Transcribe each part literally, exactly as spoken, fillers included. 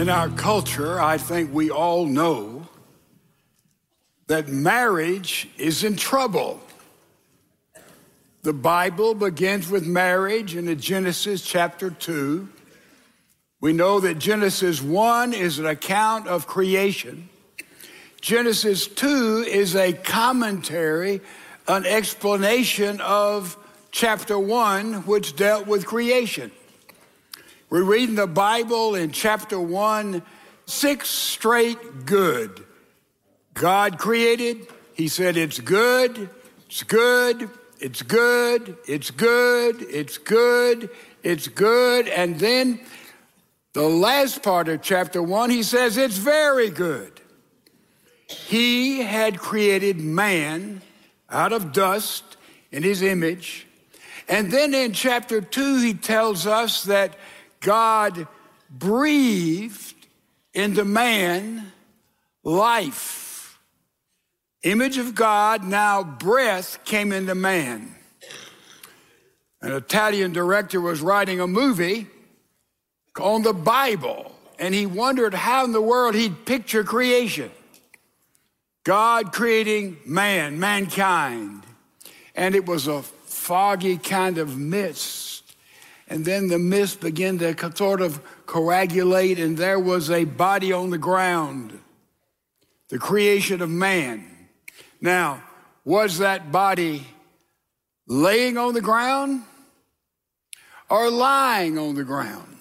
our culture, I think we all know that marriage is in trouble. The Bible begins with marriage in Genesis chapter two. We know that Genesis one is an account of creation. Genesis two is a commentary, an explanation of chapter one, which dealt with creation. We're reading the Bible in chapter one, six straight good. God created, he said it's good, it's good, it's good, it's good, it's good, it's good. And then the last part of chapter one, he says it's very good. He had created man out of dust in his image. And then in chapter two, he tells us that God breathed into man life. Image of God, now breath came into man. An Italian director was writing a movie on the Bible, and he wondered how in the world he'd picture creation. God creating man, mankind, and it was a foggy kind of mist. And then the mist began to sort of coagulate, and there was a body on the ground, the creation of man. Now, was that body laying on the ground or lying on the ground?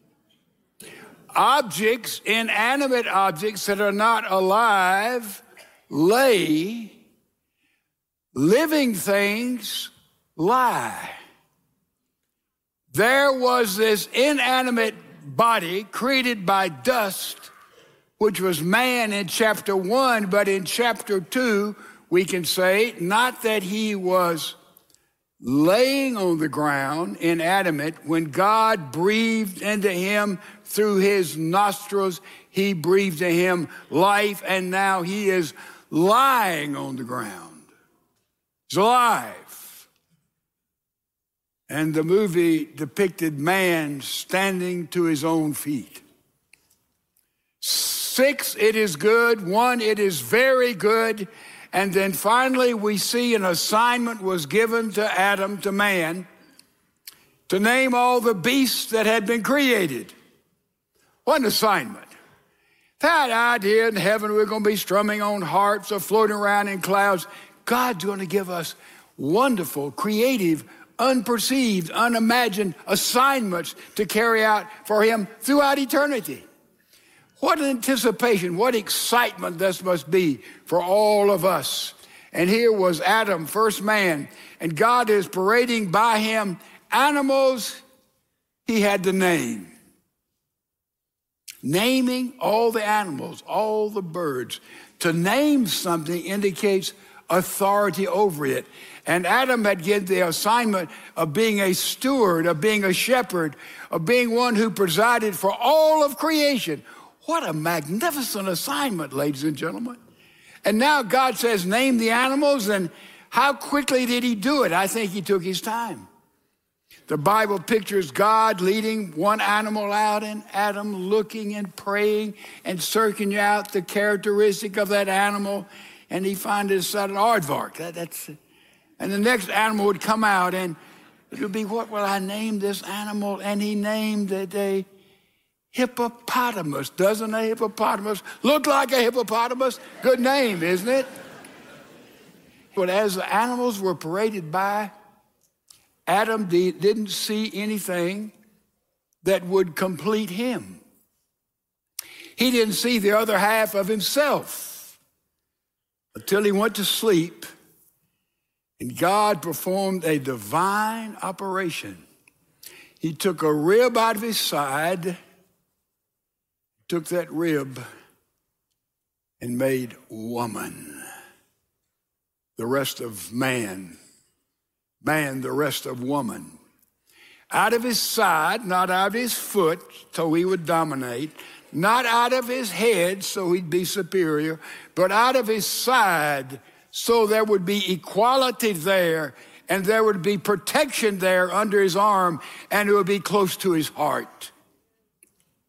Objects, inanimate objects that are not alive, lay. Living things lie. There was this inanimate body created by dust, which was man in chapter one, but in chapter two, we can say not that he was laying on the ground, inanimate. When God breathed into him through his nostrils, he breathed to him life, and now he is lying on the ground. He's alive. And the movie depicted man standing to his own feet. Six, it is good. One, it is very good. And then finally, we see an assignment was given to Adam, to man, to name all the beasts that had been created. What an assignment. That idea in heaven we're going to be strumming on harps or floating around in clouds. God's going to give us wonderful, creative, unperceived, unimagined assignments to carry out for him throughout eternity. What an anticipation, what excitement this must be for all of us. And here was Adam, first man, and God is parading by him animals he had to name. Naming all the animals, all the birds. To name something indicates authority over it. And Adam had given the assignment of being a steward, of being a shepherd, of being one who presided for all of creation. What a magnificent assignment, ladies and gentlemen. And now God says, name the animals, and how quickly did he do it? I think he took his time. The Bible pictures God leading one animal out and Adam looking and praying and searching out the characteristic of that animal, and he found it an aardvark. That, that's And the next animal would come out, and it would be, what will I name this animal? And he named it a hippopotamus. Doesn't a hippopotamus look like a hippopotamus? Good name, isn't it? But as the animals were paraded by, Adam didn't see anything that would complete him. He didn't see the other half of himself until he went to sleep. And God performed a divine operation. He took a rib out of his side, took that rib, and made woman, the rest of man, man, the rest of woman. Out of his side, not out of his foot, so he would dominate, not out of his head, so he'd be superior, but out of his side, so there would be equality there, and there would be protection there under his arm, and it would be close to his heart.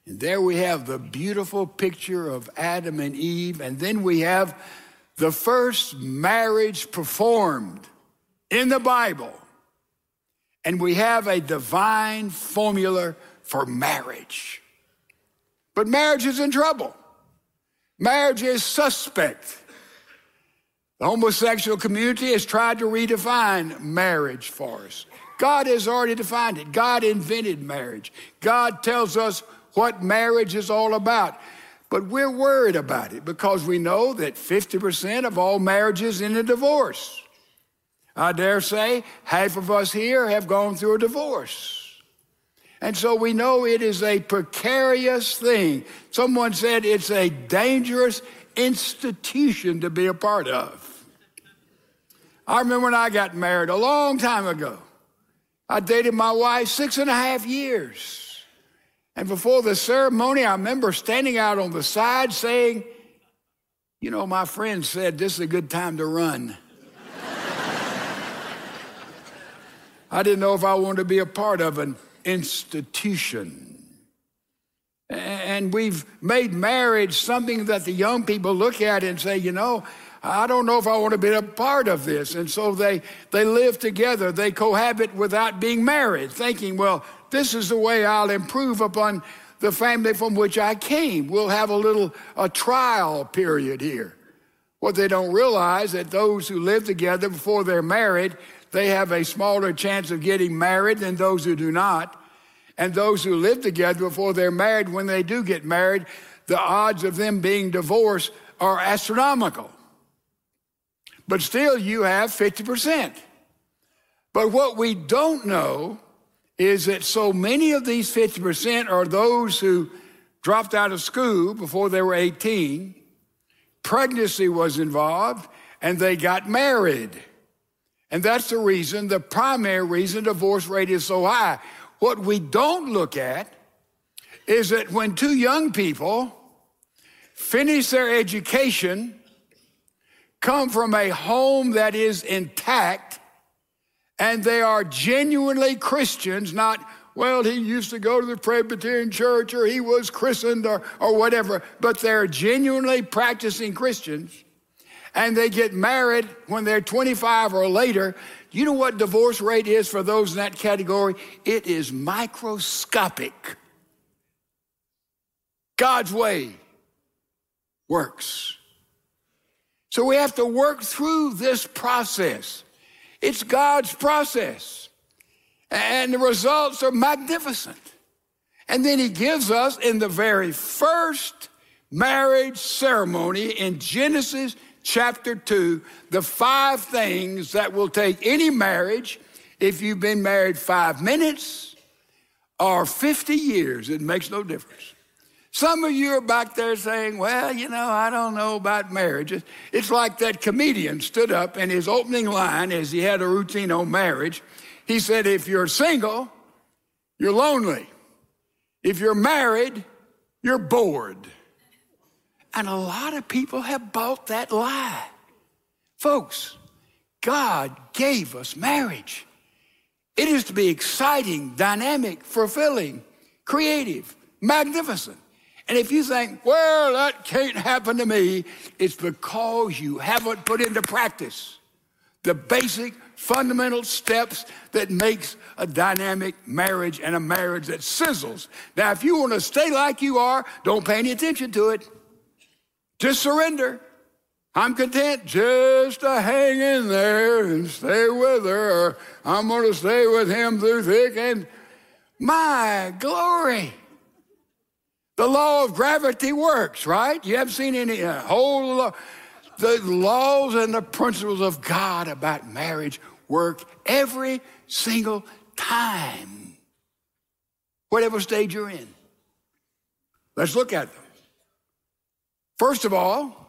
And there we have the beautiful picture of Adam and Eve. And then we have the first marriage performed in the Bible. And we have a divine formula for marriage. But marriage is in trouble. Marriage is suspect. The homosexual community has tried to redefine marriage for us. God has already defined it. God invented marriage. God tells us what marriage is all about. But we're worried about it because we know that fifty percent of all marriages end in divorce. I dare say half of us here have gone through a divorce. And so we know it is a precarious thing. Someone said it's a dangerous institution to be a part of. I remember when I got married a long time ago. I dated my wife six and a half years. And before the ceremony, I remember standing out on the side saying, you know, my friend said this is a good time to run. I didn't know if I wanted to be a part of an institution. And we've made marriage something that the young people look at and say, you know, I don't know if I want to be a part of this. And so they, they live together. They cohabit without being married, thinking, well, this is the way I'll improve upon the family from which I came. We'll have a little a trial period here. What they don't realize that those who live together before they're married, they have a smaller chance of getting married than those who do not. And those who live together before they're married, when they do get married, the odds of them being divorced are astronomical. But still, you have fifty percent. But what we don't know is that so many of these fifty percent are those who dropped out of school before they were eighteen, pregnancy was involved, and they got married. And that's the reason, the primary reason divorce rate is so high. What we don't look at is that when two young people finish their education, come from a home that is intact, and they are genuinely Christians, not, well, he used to go to the Presbyterian church or he was christened or, or whatever, but they're genuinely practicing Christians, and they get married when they're twenty-five or later. You know what divorce rate is for those in that category? It is microscopic. God's way works. So we have to work through this process. It's God's process. And the results are magnificent. And then he gives us in the very first marriage ceremony in Genesis chapter two, the five things that will take any marriage, if you've been married five minutes or fifty years, it makes no difference. Some of you are back there saying, well, you know, I don't know about marriage. It's like that comedian stood up in his opening line as he had a routine on marriage. He said, if you're single, you're lonely. If you're married, you're bored. And a lot of people have bought that lie. Folks, God gave us marriage. It is to be exciting, dynamic, fulfilling, creative, magnificent. And if you think, well, that can't happen to me, it's because you haven't put into practice the basic fundamental steps that makes a dynamic marriage and a marriage that sizzles. Now, if you want to stay like you are, don't pay any attention to it. Just surrender. I'm content just to hang in there and stay with her, or I'm going to stay with him through thick and my glory. The law of gravity works, right? You haven't seen any uh, whole law. The laws and the principles of God about marriage work every single time, whatever stage you're in. Let's look at them. First of all,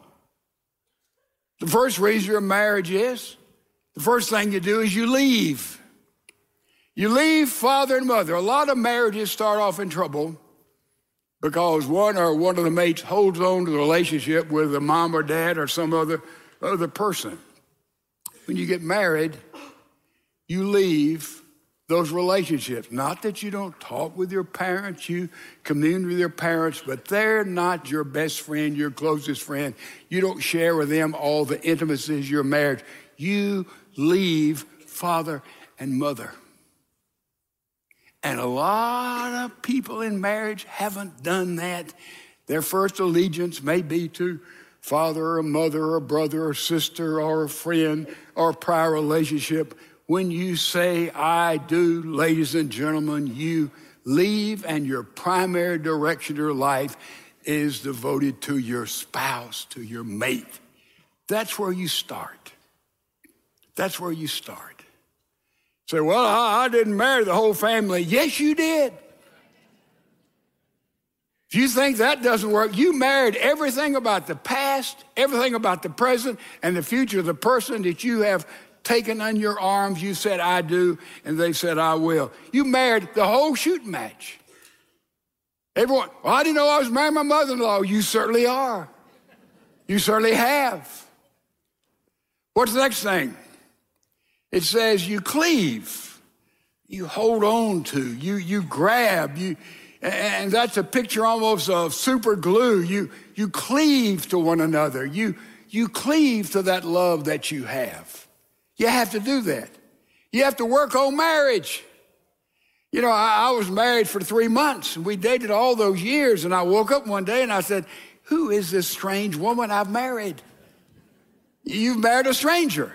the first reason your marriage is, the first thing you do is you leave. You leave father and mother. A lot of marriages start off in trouble because one or one of the mates holds on to the relationship with a mom or dad or some other, other person. When you get married, you leave those relationships. Not that you don't talk with your parents, you commune with your parents, but they're not your best friend, your closest friend. You don't share with them all the intimacies of your marriage. You leave father and mother. And a lot of people in marriage haven't done that. Their first allegiance may be to father or mother or brother or sister or a friend or a prior relationship. When you say, I do, ladies and gentlemen, you leave and your primary direction of your life is devoted to your spouse, to your mate. That's where you start. That's where you start. Say, well, I, I didn't marry the whole family. Yes, you did. If you think that doesn't work, you married everything about the past, everything about the present, and the future of the person that you have taken on your arms. You said, I do, and they said, I will. You married the whole shooting match. Everyone, well, I didn't know I was marrying my mother-in-law. You certainly are. You certainly have. What's the next thing? It says you cleave, you hold on to, you, you grab, you, and that's a picture almost of super glue. You, you cleave to one another. You, you cleave to that love that you have. You have to do that. You have to work on marriage. You know, I, I was married for three months, and we dated all those years, and I woke up one day and I said, who is this strange woman I've married? You've married a stranger.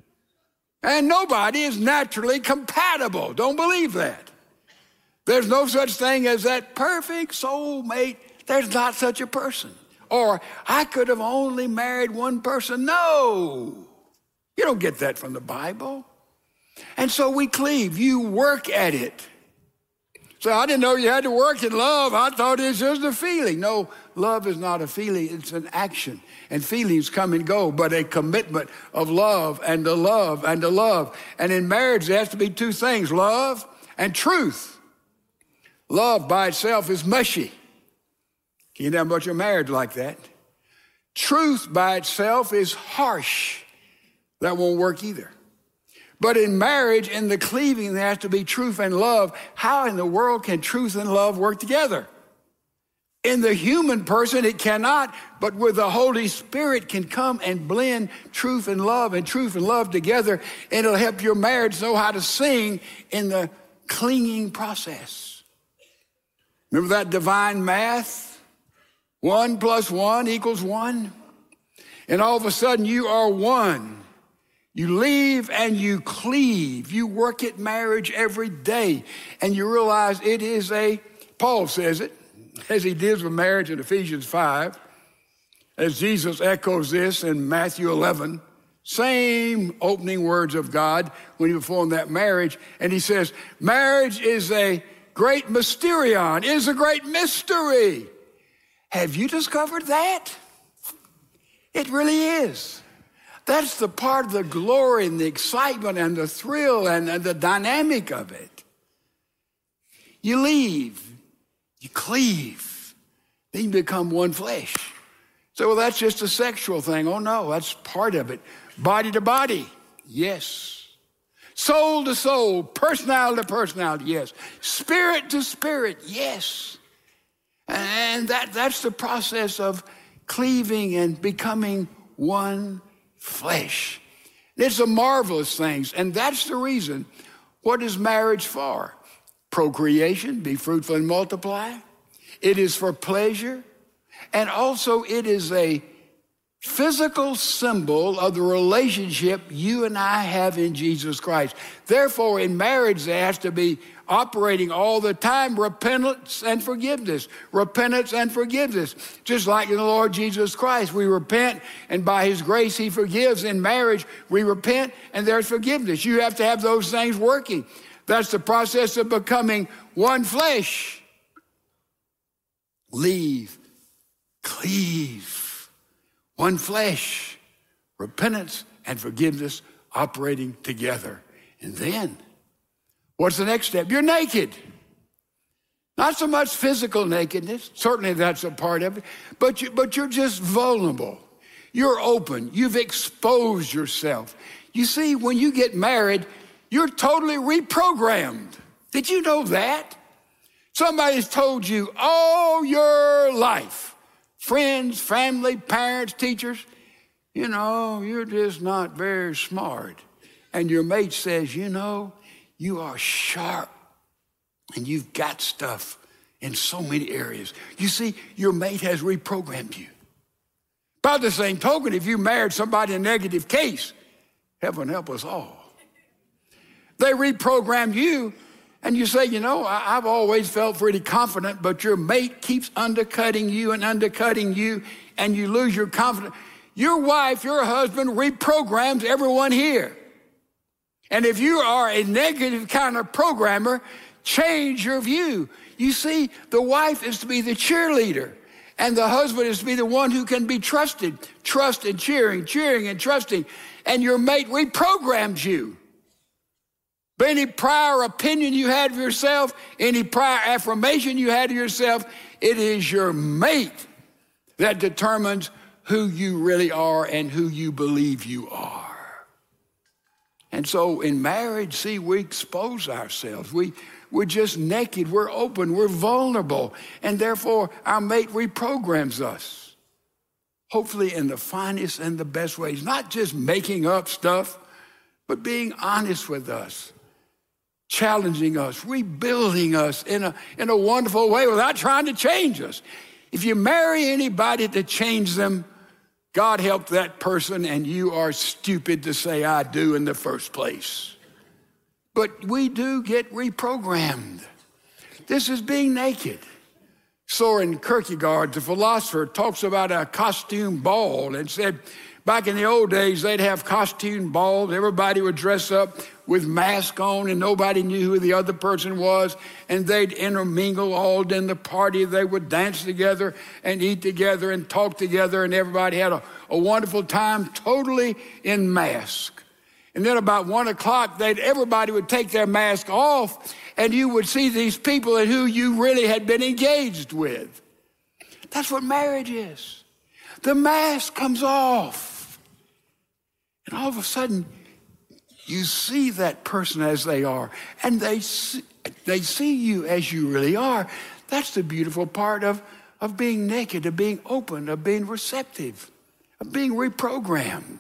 And nobody is naturally compatible. Don't believe that. There's no such thing as that perfect soulmate. There's not such a person. Or I could have only married one person. No. You don't get that from the Bible. And so we cleave. You work at it. So I didn't know you had to work in love. I thought it was just a feeling. No, love is not a feeling. It's an action. And feelings come and go, but a commitment of love and to love and to love. And in marriage, there has to be two things, love and truth. Love by itself is mushy. You never put your marriage like that. Truth by itself is harsh. That won't work either. But in marriage, in the cleaving, there has to be truth and love. How in the world can truth and love work together? In the human person, it cannot, but with the Holy Spirit can come and blend truth and love and truth and love together, and it'll help your marriage know how to sing in the clinging process. Remember that divine math? One plus one equals one. And all of a sudden, you are one. You leave and you cleave. You work at marriage every day, and you realize it is a, Paul says it, as he deals with marriage in Ephesians five, as Jesus echoes this in Matthew eleven, same opening words of God when he performed that marriage, and he says, marriage is a great mysterion, is a great mystery. Have you discovered that? It really is. That's the part of the glory and the excitement and the thrill and, and the dynamic of it. You leave, you cleave, then you become one flesh. So, well, that's just a sexual thing. Oh, no, that's part of it. Body to body, yes. Soul to soul, personality to personality, yes. Spirit to spirit, yes. And that, that's the process of cleaving and becoming one flesh. It's a marvelous thing, and that's the reason. What is marriage for? Procreation, be fruitful and multiply. It is for pleasure, and also it is a physical symbol of the relationship you and I have in Jesus Christ. Therefore, in marriage, there has to be operating all the time repentance and forgiveness. Repentance and forgiveness. Just like in the Lord Jesus Christ, we repent, and by his grace, he forgives. In marriage, we repent, and there's forgiveness. You have to have those things working. That's the process of becoming one flesh. Leave, cleave. One flesh, repentance and forgiveness operating together. And then, what's the next step? You're naked. Not so much physical nakedness, certainly that's a part of it, but, you, but you're just vulnerable. You're open. You've exposed yourself. You see, when you get married, You're totally reprogrammed. Did you know that? Somebody's told you all your life, friends, family, parents, teachers, you know, you're just not very smart. And your mate says, you know, you are sharp and you've got stuff in so many areas. You see, your mate has reprogrammed you. By the same token, if you married somebody in a negative case, heaven help us all. They reprogrammed you, and you say, you know, I, I've always felt pretty confident, but your mate keeps undercutting you and undercutting you, and you lose your confidence. Your wife, your husband reprograms everyone here. And if you are a negative kind of programmer, change your view. You see, the wife is to be the cheerleader, and the husband is to be the one who can be trusted. Trust and cheering, cheering and trusting. And your mate reprograms you. Any prior opinion you had of yourself, any prior affirmation you had of yourself, it is your mate that determines who you really are and who you believe you are. And so in marriage, see, we expose ourselves. We, we're just naked, we're open, we're vulnerable, and therefore our mate reprograms us. Hopefully in the finest and the best ways, not just making up stuff, but being honest with us, challenging us, rebuilding us in a, in a wonderful way without trying to change us. If you marry anybody to change them, God help that person, and you are stupid to say I do in the first place. But we do get reprogrammed. This is being naked. Soren Kierkegaard, the philosopher, talks about a costume ball and said back in the old days, they'd have costume balls. Everybody would dress up with mask on, and nobody knew who the other person was, and they'd intermingle all in the party. They would dance together and eat together and talk together, and everybody had a, a wonderful time, totally in mask. And then about one o'clock, they'd, everybody would take their mask off, and you would see these people and who you really had been engaged with. That's what marriage is. The mask comes off, and all of a sudden, you see that person as they are, and they see, they see you as you really are. That's the beautiful part of, of being naked, of being open, of being receptive, of being reprogrammed.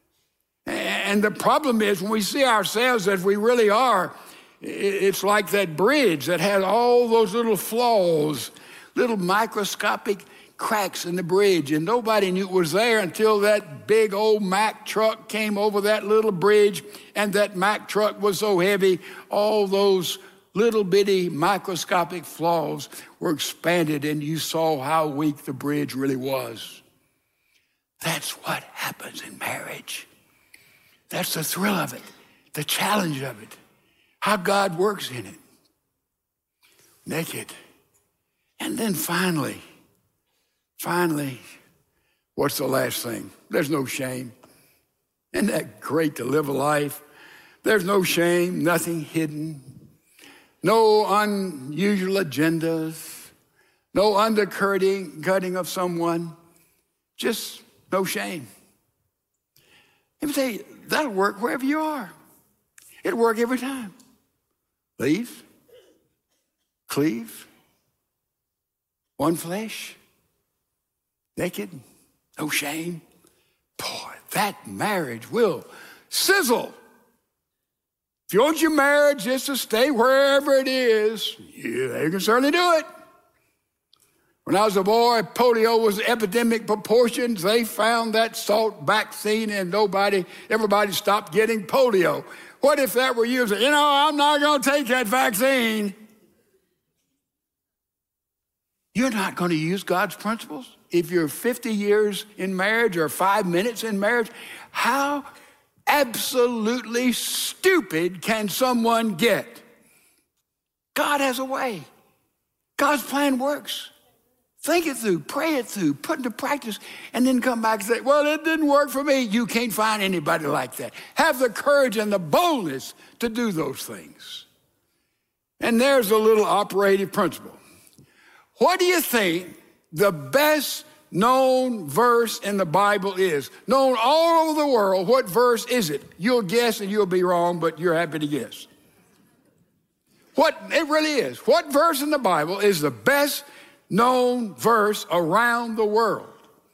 And the problem is when we see ourselves as we really are, it's like that bridge that has all those little flaws, little microscopic cracks in the bridge, and nobody knew it was there until that big old Mack truck came over that little bridge, and that Mack truck was so heavy, all those little bitty microscopic flaws were expanded, and you saw how weak the bridge really was. That's what happens in marriage. That's the thrill of it, the challenge of it, how God works in it. Naked. And then finally, Finally, what's the last thing? There's no shame. Isn't that great to live a life? There's no shame, nothing hidden, no unusual agendas, no undercutting cutting of someone, just no shame. Let me tell you, that'll work wherever you are. It'll work every time. Leave, cleave, one flesh, naked, no shame. Boy, that marriage will sizzle. If you want your marriage just to stay wherever it is, yeah, you can certainly do it. When I was a boy, polio was epidemic proportions. They found that salt vaccine and nobody, everybody stopped getting polio. What if that were you? You know, I'm not going to take that vaccine. You're not going to use God's principles? If you're fifty years in marriage or five minutes in marriage, how absolutely stupid can someone get? God has a way. God's plan works. Think it through, pray it through, put into practice, and then come back and say, well, it didn't work for me. You can't find anybody like that. Have the courage and the boldness to do those things. And there's a little operative principle. What do you think the best known verse in the Bible is. Known all over the world. What verse is it? You'll guess and you'll be wrong, but you're happy to guess. What it really is. What verse in the Bible is the best known verse around the world?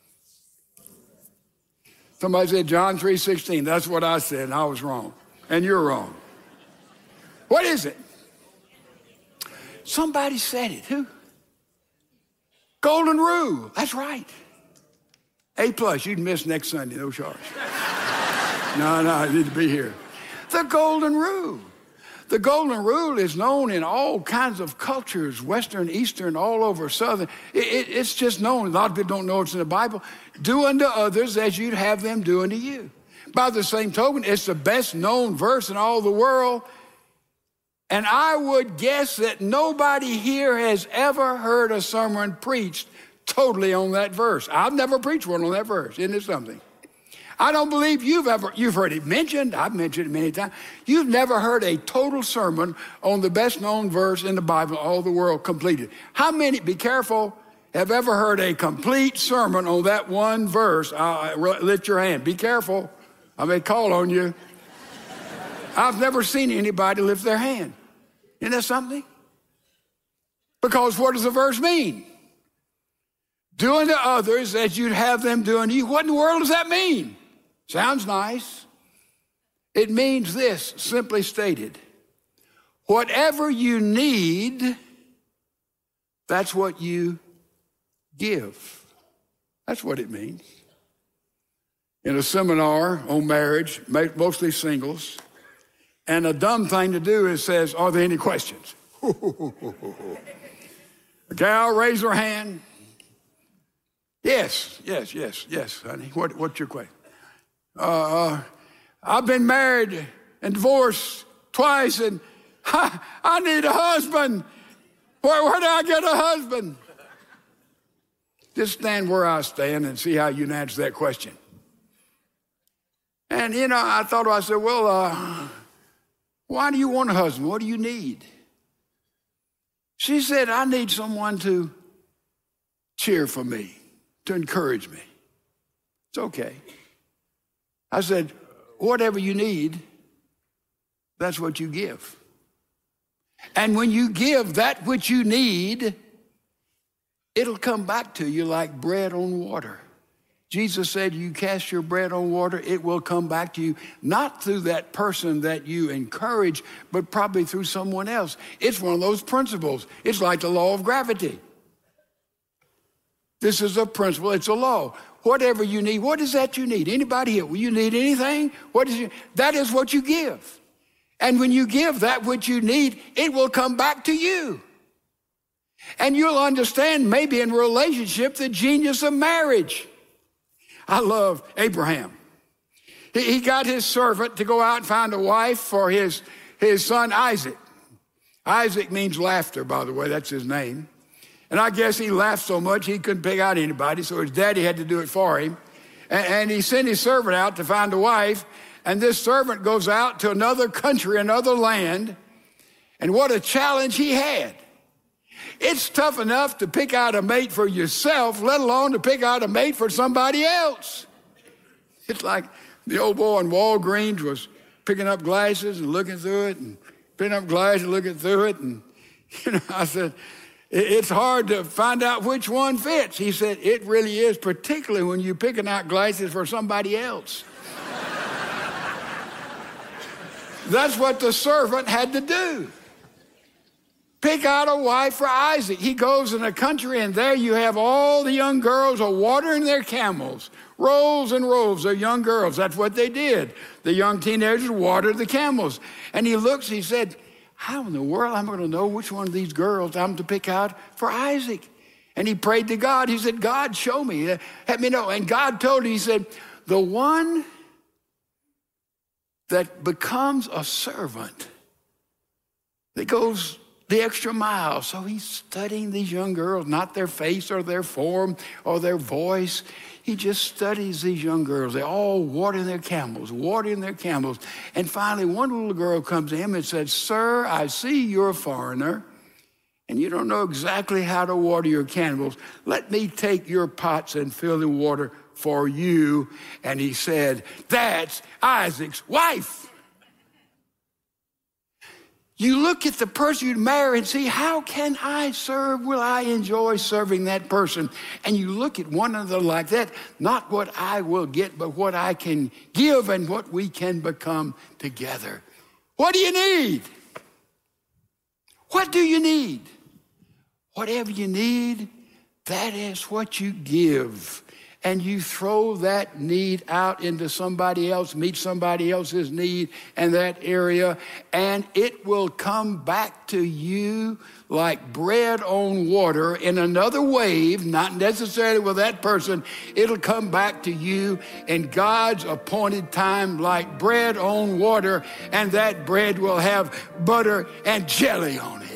Somebody said John three sixteen. That's what I said, and I was wrong. And you're wrong. What is it? Somebody said it. Who? Golden Rule. That's right. A plus. You'd miss next Sunday. No charge. no, no, I need to be here. The Golden Rule. The Golden Rule is known in all kinds of cultures, Western, Eastern, all over Southern. It, it, it's just known. A lot of people don't know it's in the Bible. Do unto others as you'd have them do unto you. By the same token, it's the best known verse in all the world. And I would guess that nobody here has ever heard a sermon preached totally on that verse. I've never preached one on that verse. Isn't it something? I don't believe you've ever, you've heard it mentioned. I've mentioned it many times. You've never heard a total sermon on the best known verse in the Bible, all the world completed. How many, be careful, have ever heard a complete sermon on that one verse? Uh, lift your hand. Be careful. I may call on you. I've never seen anybody lift their hand. Isn't that something? Because what does the verse mean? Do unto others as you'd have them do unto you. What in the world does that mean? Sounds nice. It means this, simply stated. Whatever you need, that's what you give. That's what it means. In a seminar on marriage, mostly singles, and a dumb thing to do is says, are there any questions? A gal raised her hand. Yes, yes, yes, yes, honey. What, what's your question? Uh, I've been married and divorced twice, and I, I need a husband. Where, where do I get a husband? Just stand where I stand and see how you can answer that question. And, you know, I thought, I said, well, uh, why do you want a husband? What do you need? She said, I need someone to cheer for me, to encourage me. It's okay. I said, whatever you need, that's what you give. And when you give that which you need, it'll come back to you like bread on water. Jesus said, you cast your bread on water, it will come back to you, not through that person that you encourage, but probably through someone else. It's one of those principles. It's like the law of gravity. This is a principle. It's a law. Whatever you need, what is that you need? Anybody here? Will you need anything? What is you? That is what you give. And when you give that which you need, it will come back to you. And you'll understand maybe in relationship the genius of marriage. I love Abraham. He, he got his servant to go out and find a wife for his, his son Isaac. Isaac means laughter, by the way. That's his name. And I guess he laughed so much he couldn't pick out anybody, so his daddy had to do it for him. And, and he sent his servant out to find a wife, and this servant goes out to another country, another land, and what a challenge he had. It's tough enough to pick out a mate for yourself, let alone to pick out a mate for somebody else. It's like the old boy in Walgreens was picking up glasses and looking through it, and picking up glasses and looking through it, and you know, I said, it's hard to find out which one fits. He said, it really is, particularly when you're picking out glasses for somebody else. That's what the servant had to do. Pick out a wife for Isaac. He goes in a country, and there you have all the young girls are watering their camels. Rows and rows of young girls. That's what they did. The young teenagers watered the camels. And he looks, he said, how in the world am I going to know which one of these girls I'm to pick out for Isaac? And he prayed to God. He said, God, show me. Let me know. And God told him, he said, the one that becomes a servant, that goes the extra mile. So he's studying these young girls, not their face or their form or their voice. He just studies these young girls. They all watering their camels, watering their camels. And finally, one little girl comes to him and said, sir, I see you're a foreigner, and you don't know exactly how to water your candles, let me take your pots and fill the water for you. And he said, that's Isaac's wife. You look at the person you marry and see, how can I serve? Will I enjoy serving that person? And you look at one another like that, not what I will get, but what I can give and what we can become together. What do you need? What do you need? Whatever you need, that is what you give. And you throw that need out into somebody else, meet somebody else's need in that area, and it will come back to you like bread on water in another wave, not necessarily with that person. It'll come back to you in God's appointed time like bread on water, and that bread will have butter and jelly on it.